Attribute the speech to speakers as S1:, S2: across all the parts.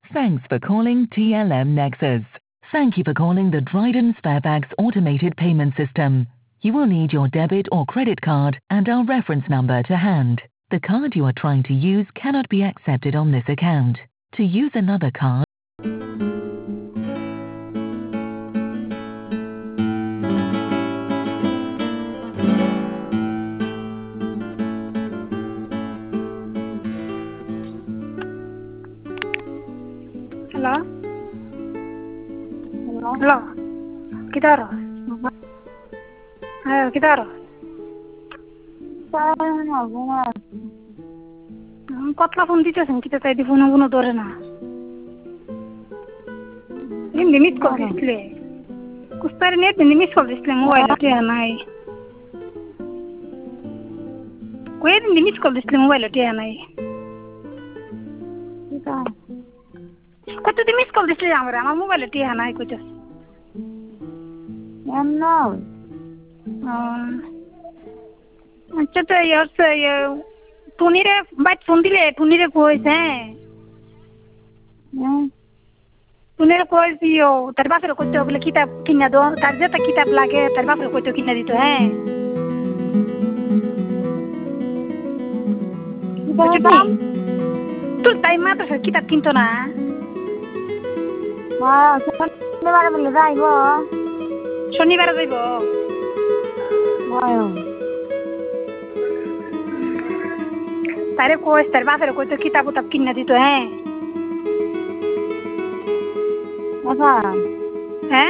S1: Thanks for calling TLM Nexus. Thank you for calling the Dryden Sparebags automated payment system. You will need your debit or credit card and our reference number to hand. The card you are trying to use cannot be accepted on this account. To use another card,
S2: Hello?
S3: Hello?
S2: Hello? Kita Ros? Ayo, kita Ros? Kotla phone diteছেন kita তাই di phone ধরে না limit call দিছিলে কুস্তার net limit call দিছিলে mobile তে নাই কই limit call দিছিলে মোবাইল তে নাই কত দিন মিস কল দিছিলে আমার মোবাইল তে নাই কইতাছ
S3: এমন
S2: আচ্ছা তো টুনিরে বাইট ফোন দিলে টুনিরে কইছে টুনিরে কইছিও তার বাপের কইতো বলে কিতাব কিনা দাও তার যেটা কিতাব লাগে তার বাপের কইতো কিনা দিত হ্যাঁ তোর তাই মাদ্রাসার কিতাব কিনতো না
S3: শনিবারে বলে যাইব
S2: শনিবারে যাইব তারে কইস তার বাপের কইতো কিতাব উতাব কিনা দিত হ্যাঁ হ্যাঁ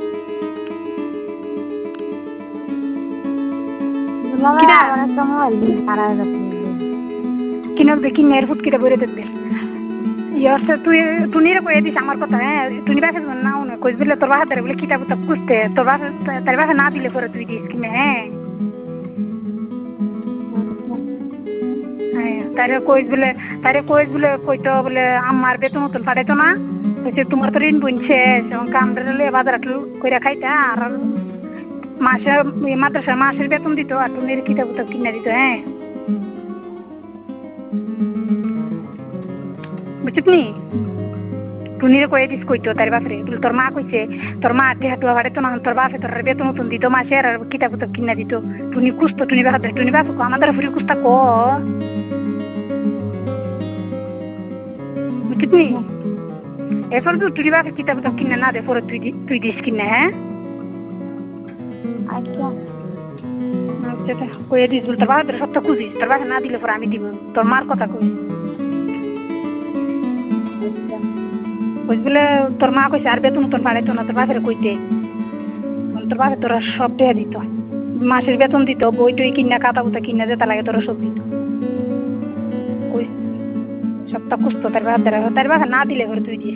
S2: কিনক দেখি মেয়ের ফুটকিটা বলে দেখবে ইয়ারছে তুই টুনিরে কয়ে দিস আমার কথা হ্যাঁ টুনি বাসে না উনি কইস বলে তোর বাসা ধরে বলে কিতাব উতাব খুঁজতে তোর বাসা তার বাসা না দিলে পরে তুই দিস কিনে হ্যাঁ তারে কইস বলে কইতো বলে আমার বেতন মতন পাঠাইতো না কইছে তোমার তো ঋণ বুনছে কামড়ে বাজার কইরা খাইতা আর মাসে মাদ্রাসা মাসের বেতন দিত আর টুনির কিতাব উতাব কিনে দিত হ্যাঁ বুঝছিস টুনিরে কয়ে দিস কইতো তার বাপরে বলে তোর মা কইছে তোর মা দেহাটুয়া বাড়াইতো না তোর বাপে তোর বেতন মতন দিত মাসে আর কিতাব উতাব কিনা দিত টুনি কুস্তো টুনি বাপ আমাদের ফুরি কুস্তা ক বুঝছিস এরপর তুই টুনি বাপে কিতাব উতাব কিনে না দে পরে তুই দিস কিনে হ্যাঁ
S3: আচ্ছা
S2: আচ্ছা কয়ে দিস বল তোর বাপের সবটা খুঁজিস তোর বাপে না দিলে পরে আমি দিব তোর মার কথা কই কইস বলে তোর মা কইছে আর বেতন তোর বাড়াইতো না তোর বাপের কইতে তোর বাপে তোরা সব দেয়া দিত মাসের বেতন দিত বই টই কিনা কাটা বুতা কিনা যেটা লাগে তোরা সব দিত কইস সবটা খুঁজতো তার বাপে না দিলে পরে তুই দিস